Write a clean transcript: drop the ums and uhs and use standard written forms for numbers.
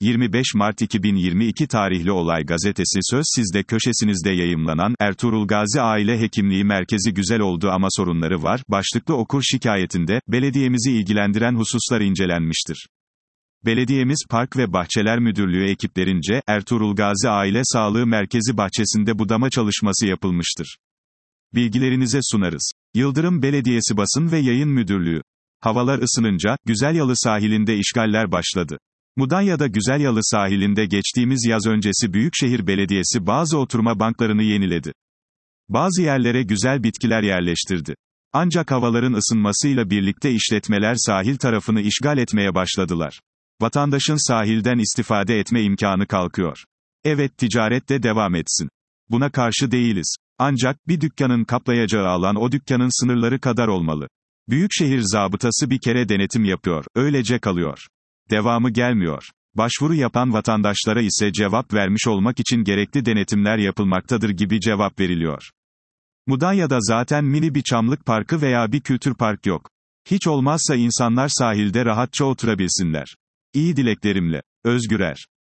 25 Mart 2022 tarihli Olay Gazetesi Söz Sizde köşesinizde yayımlanan, Ertuğrul Gazi Aile Hekimliği Merkezi güzel oldu ama sorunları var, başlıklı okur şikayetinde, belediyemizi ilgilendiren hususlar incelenmiştir. Belediyemiz Park ve Bahçeler Müdürlüğü ekiplerince, Ertuğrul Gazi Aile Sağlığı Merkezi bahçesinde budama çalışması yapılmıştır. Bilgilerinize sunarız. Yıldırım Belediyesi Basın ve Yayın Müdürlüğü. Havalar ısınınca, Güzelyalı sahilinde işgaller başladı. Mudanya'da Güzelyalı sahilinde geçtiğimiz yaz öncesi Büyükşehir Belediyesi bazı oturma banklarını yeniledi. Bazı yerlere güzel bitkiler yerleştirdi. Ancak havaların ısınmasıyla birlikte işletmeler sahil tarafını işgal etmeye başladılar. Vatandaşın sahilden istifade etme imkanı kalkıyor. Evet, ticaret de devam etsin. Buna karşı değiliz. Ancak, bir dükkanın kaplayacağı alan o dükkanın sınırları kadar olmalı. Büyükşehir zabıtası bir kere denetim yapıyor, öylece kalıyor. Devamı gelmiyor. Başvuru yapan vatandaşlara ise cevap vermiş olmak için gerekli denetimler yapılmaktadır gibi cevap veriliyor. Mudanya'da zaten mini bir çamlık parkı veya bir kültür park yok. Hiç olmazsa insanlar sahilde rahatça oturabilsinler. İyi dileklerimle. Özgürer.